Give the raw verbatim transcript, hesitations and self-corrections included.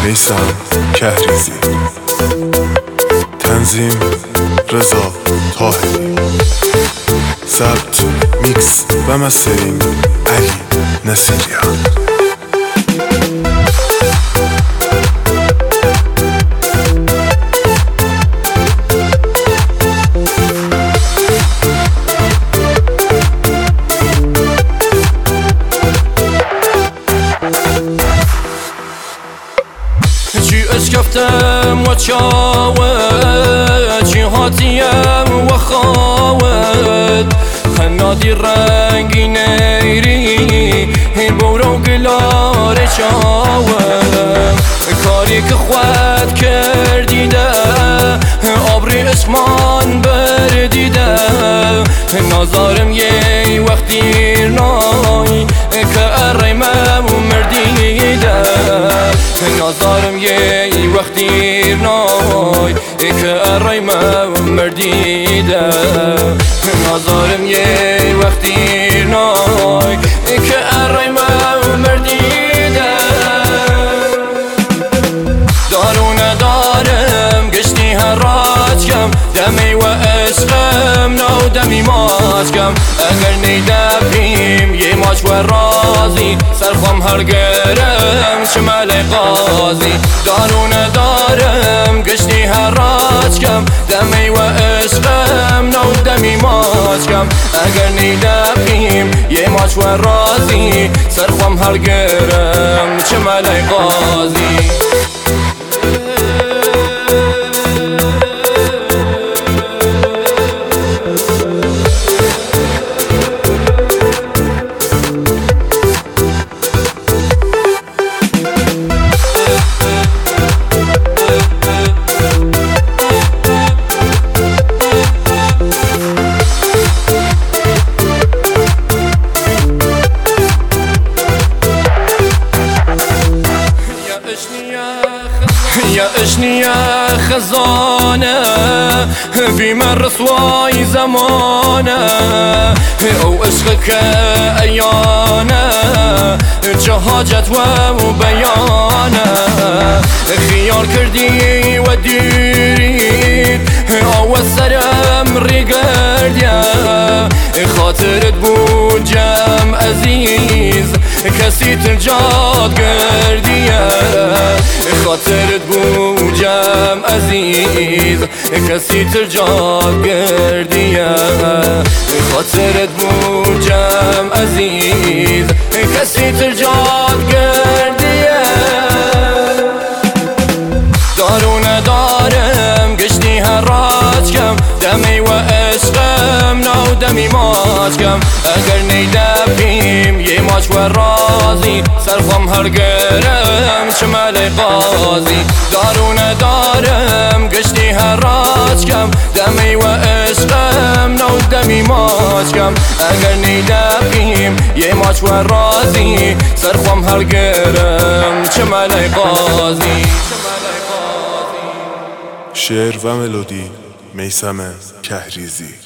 میثم کهریزی. تنظیم رضا طاهری. ضبط، میکس و مسترینگ علی نصیریان. چی اشکفتم و چاوت چی هاتیم و خواوت خنادی رنگی نیری بورو گلار چاوت کاری که خود کردیده آبری اسمان بردیده نازارم یه وقتی نای که ارمم مردیده نازارم یه وقتی نای که ارمم مردیده نازارم یه وقتی نای که ارمم مردیده دارونه دارم گشتی هرات کم دمی و عشقم نو دمی ماچ کم اگر نیدبیم یه ماچ و رازی سرخم هر گرم شمال قاضی دارونه دارم گشتی هرات کم دمی و عشقم نو دمی ماچ کم اگر نیدبیم یه ماچ و رازی سرخم هر گرم شمال قاضی يا اشني يا خزانة بما رسواي زمانة او عشقك ايانة جهاجت وبيانة خيار كردي وديريد او السلام ريقرديا خاطرت بود جم عزيز کسی ترجاد گردیه خاطرت بود جم عزیز کسی ترجاد گردیه خاطرت بود جم عزیز کسی ترجاد گردیه دارونه دارم گشتی هرات کم دمی و عشقم نو دمی ماچ کم اگر نیدبیم یه ماچ و رازی سرخم هر گرم شمال قاضی دارونه دارم گشتی هرات کم دمی و عشقم نو دمی ماچ کم اگر نیدبیم یه ماچ و رازی سرخم هر گرم شمال قاضی. شعر و ملودی میثم کهریزی.